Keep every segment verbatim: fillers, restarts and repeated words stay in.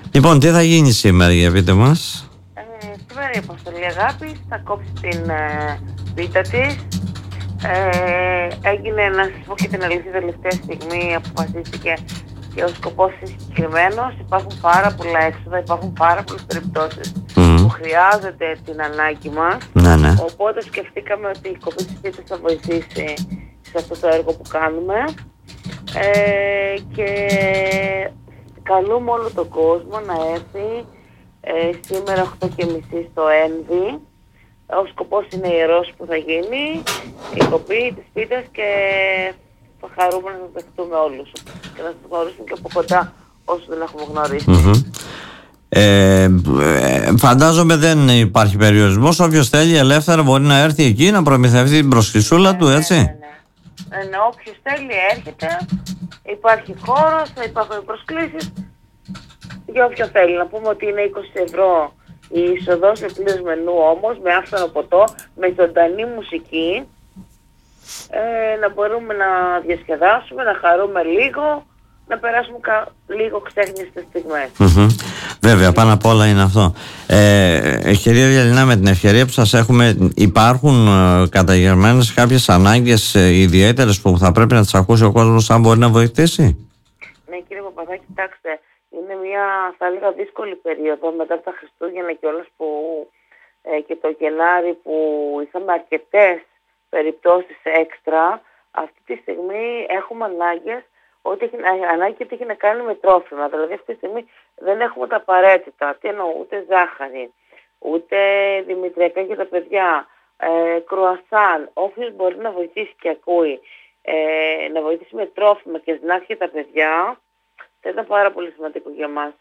Λοιπόν, τι θα γίνει σήμερα, για πείτε μας. Ε, σήμερα η αποστολή Αγάπης θα κόψει την ε, πίτα της. Ε, έγινε, να σας πω και την αλήθεια, τελευταία στιγμή αποφασίστηκε και ο σκοπός είναι συγκεκριμένος. Υπάρχουν πάρα πολλά έξοδα, υπάρχουν πάρα πολλές περιπτώσεις mm. που χρειάζεται την ανάγκη μας. Ναι, ναι. Οπότε σκεφτήκαμε ότι η κοπή της πίτας θα βοηθήσει σε αυτό το έργο που κάνουμε. Ε, και καλούμε όλο τον κόσμο να έρθει ε, σήμερα οκτώ και μισή στο Envy. Ο σκοπός είναι ιερός που θα γίνει, η κοπή της πίτας, και θα χαρούμε να σας δεχτούμε όλους και να σας γνωρίσουμε και από κοντά όσους δεν έχουμε γνωρίσει. Mm-hmm. Ε, ε, φαντάζομαι δεν υπάρχει περιορισμός. Όποιος θέλει ελεύθερα μπορεί να έρθει εκεί να προμηθευτεί την προσκλησούλα ναι, του, έτσι. Ναι, ναι, ναι. Ε, ναι, όποιος θέλει έρχεται, υπάρχει χώρος, θα υπάρχουν προσκλήσεις για όποιον θέλει. Να πούμε ότι είναι είκοσι ευρώ η είσοδος, με πλήρως μενού όμως, με άφθονο ποτό, με ζωντανή μουσική, ε, να μπορούμε να διασκεδάσουμε, να χαρούμε λίγο, να περάσουμε κα... λίγο ξέχνιστες στιγμές. Mm-hmm. Βέβαια, πάνω απ' όλα είναι αυτό. Ε, κυρία Διαλυνά, με την ευκαιρία που σας έχουμε, υπάρχουν ε, καταγεγραμμένες κάποιες ανάγκες ε, ιδιαίτερες που θα πρέπει να τις ακούσει ο κόσμος, αν μπορεί να βοηθήσει? Ναι, κύριε Παπαδάκη, κοιτάξτε, είναι μια, θα έλεγα, δύσκολη περίοδο μετά τα Χριστούγεννα και όλες που ε, και το Γενάρη, που είχαμε αρκετές περιπτώσεις έξτρα. Αυτή τη στιγμή έχουμε ανάγκες, ό,τι έχει, ανάγκη ότι έχει να κάνει με τρόφιμα. Δηλαδή αυτή τη στιγμή δεν έχουμε τα απαραίτητα. Τι εννοώ, ούτε ζάχαρη, ούτε δημητριακά για τα παιδιά, ε, κρουασάν. Όποιος μπορεί να βοηθήσει και ακούει, ε, να βοηθήσει με τρόφιμα και σνακ για τα παιδιά, θα ήταν πάρα πολύ σημαντικό για μας.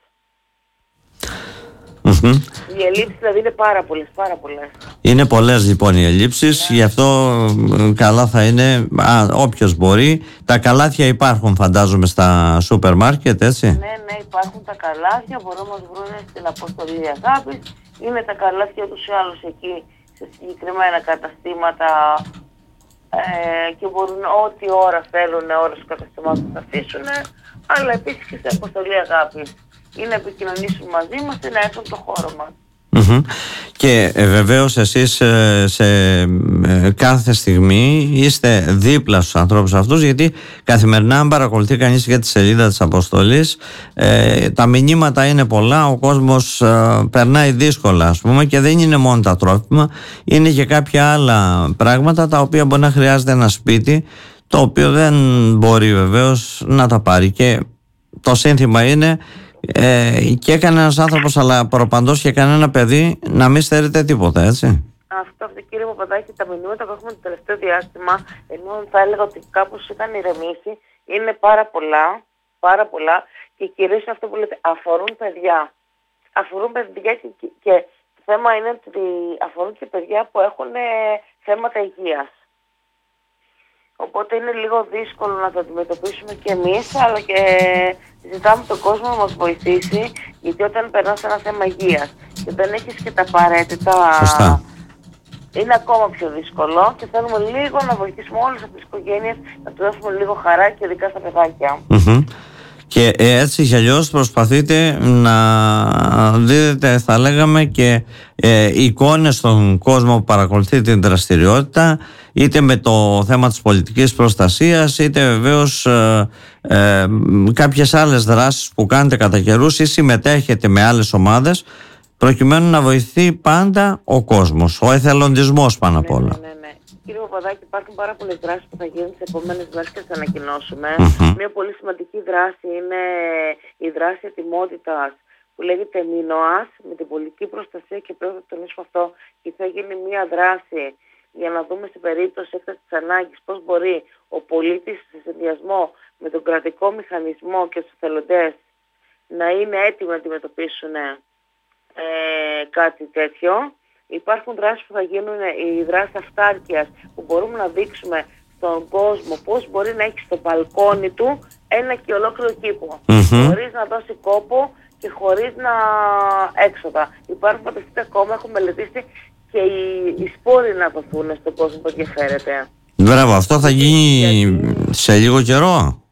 Mm-hmm. Οι ελλείψεις δηλαδή είναι πάρα πολλές, πάρα πολλές. Είναι πολλές λοιπόν οι ελλείψεις, ναι. Γι' αυτό καλά θα είναι α, όποιος μπορεί. Τα καλάθια υπάρχουν, φαντάζομαι, στα σούπερ μάρκετ, έτσι. Ναι, ναι, υπάρχουν τα καλάθια, μπορούν να μας βρουν στην αποστολή Αγάπης. Είναι τα καλάθια τους ή άλλους εκεί σε συγκεκριμένα καταστήματα, ε, και μπορούν ό,τι ώρα θέλουν, ώρα στους καταστημάτων θα αφήσουν, αλλά επίσης και στην αποστολή Αγάπης. Ή να επικοινωνήσουν μαζί μας ή να έρθουν στο χώρο μας. Mm-hmm. Και ε, βεβαίως εσείς ε, σε ε, κάθε στιγμή είστε δίπλα στους ανθρώπους αυτούς, γιατί καθημερινά, αν παρακολουθεί κανείς για τη σελίδα της αποστολής, ε, τα μηνύματα είναι πολλά, ο κόσμος ε, περνάει δύσκολα, ας πούμε, και δεν είναι μόνο τα τρόφιμα, είναι και κάποια άλλα πράγματα τα οποία μπορεί να χρειάζεται ένα σπίτι, το οποίο δεν μπορεί βεβαίως να τα πάρει, και το σύνθημα είναι Ε, και κανένας άνθρωπος, αλλά προπαντός και κανένα παιδί, να μην στερείται τίποτα, έτσι. Αυτό, αυτό κύριε Παπαδάκη, τα μηνύματα που έχουμε το τελευταίο διάστημα, ενώ θα έλεγα ότι κάπως είχαν ηρεμήσει, είναι πάρα πολλά, πάρα πολλά, και κυρίως αυτό που λέτε, αφορούν παιδιά. Αφορούν παιδιά και, και, και το θέμα είναι ότι αφορούν και παιδιά που έχουν ε, θέματα υγείας. Οπότε είναι λίγο δύσκολο να το αντιμετωπίσουμε και εμείς, αλλά και ζητάμε τον κόσμο να μας βοηθήσει, γιατί όταν περνάς ένα θέμα υγείας και δεν έχεις και τα απαραίτητα, σωστά, είναι ακόμα πιο δύσκολο, και θέλουμε λίγο να βοηθήσουμε όλες αυτές τις οικογένειες, να του δώσουμε λίγο χαρά, και ειδικά στα παιδάκια. Mm-hmm. Και έτσι κι αλλιώς προσπαθείτε να δίδετε, θα λέγαμε, και ε, εικόνες στον κόσμο που παρακολουθεί την δραστηριότητα, είτε με το θέμα της πολιτικής προστασίας, είτε βεβαίως ε, ε, κάποιες άλλες δράσεις που κάνετε κατά καιρούς ή συμμετέχετε με άλλες ομάδες, προκειμένου να βοηθεί πάντα ο κόσμος, ο εθελοντισμός πάνω απ' όλα. Ναι, ναι, ναι. Κύριε Παπαδάκη, υπάρχουν πάρα πολλές δράσεις που θα γίνουν τις επόμενες μέρες και θα ανακοινώσουμε. Mm-hmm. Μια πολύ σημαντική δράση είναι η δράση ετοιμότητας που λέγεται Μινωάς, με την πολιτική προστασία, και πρέπει να τονίσουμε αυτό, και θα γίνει μια δράση για να δούμε στην περίπτωση έκτακτης ανάγκης πώς μπορεί ο πολίτης σε συνδυασμό με τον κρατικό μηχανισμό και τους εθελοντές να είναι έτοιμοι να αντιμετωπίσουν ε, κάτι τέτοιο. Υπάρχουν δράσεις που θα γίνουν, οι δράσεις αυτάρκειας, που μπορούμε να δείξουμε στον κόσμο πώς μπορεί να έχει στο μπαλκόνι του ένα και ολόκληρο κήπο, mm-hmm. χωρίς να δώσει κόπο και χωρίς να έξοδα. Υπάρχουν, φανταστείτε, ακόμα, έχω μελετήσει, και οι, οι σπόροι να δοθούν στον κόσμο που ενδιαφέρεται. Μπράβο, αυτό θα γίνει γιατί... σε λίγο καιρό.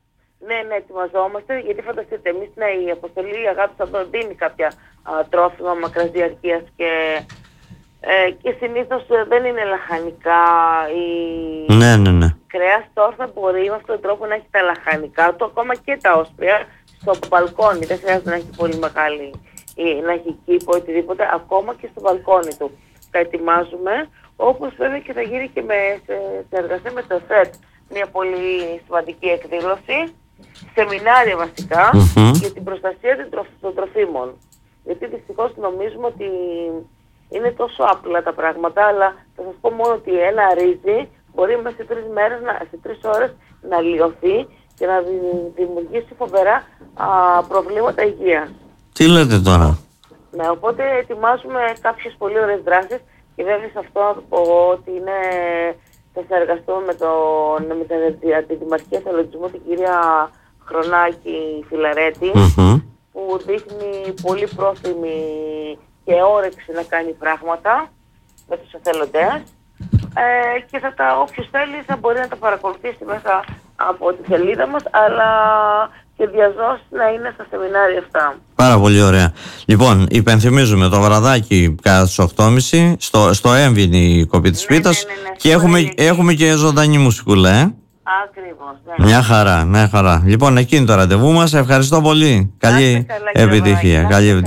Ναι, ναι, ετοιμαζόμαστε, γιατί φανταστείτε, εμείς ναι, η αποστολή Αγάπης Αδών δίνει κάποια α, τρόφιμα μακράς διαρκείας και, ε, και συνήθως ε, δεν είναι λαχανικά ή ναι, ναι, ναι. κρέας. Τώρα θα μπορεί με αυτόν τον τρόπο να έχει τα λαχανικά του, ακόμα και τα όσπρια, στο μπαλκόνι. Δεν χρειάζεται να έχει πολύ μεγάλη ή να έχει κήπο ή οτιδήποτε, ακόμα και στο μπαλκόνι του. Τα ετοιμάζουμε, όπως βέβαια και θα γίνει και με, σε, σε εργασία με το ΕΦΕΤ. Μια πολύ σημαντική εκδήλωση, σεμινάρια βασικά, mm-hmm. για την προστασία των τροφίμων. Γιατί δυστυχώς νομίζουμε ότι είναι τόσο απλά τα πράγματα, αλλά θα σας πω μόνο ότι ένα ρύζι μπορεί μέσα σε τρεις μέρες, να, σε τρεις ώρες να λιωθεί και να δημιουργήσει φοβερά α, προβλήματα υγείας. Τι λέτε τώρα? Ναι, οπότε ετοιμάζουμε κάποιες πολύ ωραίες δράσεις και βέβαια σε αυτό να το πω ότι είναι... Θα συνεργαστούμε με, τον, με την Αντιδημαρχία Εθελοντισμού, την κυρία Χρονάκη Φιλαρέτη, mm-hmm. που δείχνει πολύ πρόθυμη και όρεξη να κάνει πράγματα με τους εθελοντές. Ε, και θα τα, όποιος θέλει θα μπορεί να τα παρακολουθήσει μέσα από τη σελίδα μας, αλλά και διαζώσεις να είναι στα σεμινάρια αυτά. Πάρα πολύ ωραία. Λοιπόν, υπενθυμίζουμε το βραδάκι κατά τις οκτώ και μισή στο, στο Έμβιν η κοπή της ναι, πίτας, ναι, ναι, ναι, και έχουμε, έχουμε και ζωντανή μουσικούλα, ε. Ακριβώς, ναι. Μια χαρά, μια χαρά. Λοιπόν, εκείνη το ραντεβού μας. Ευχαριστώ πολύ. Καλή καλά, επιτυχία. Καλή επιτυχία.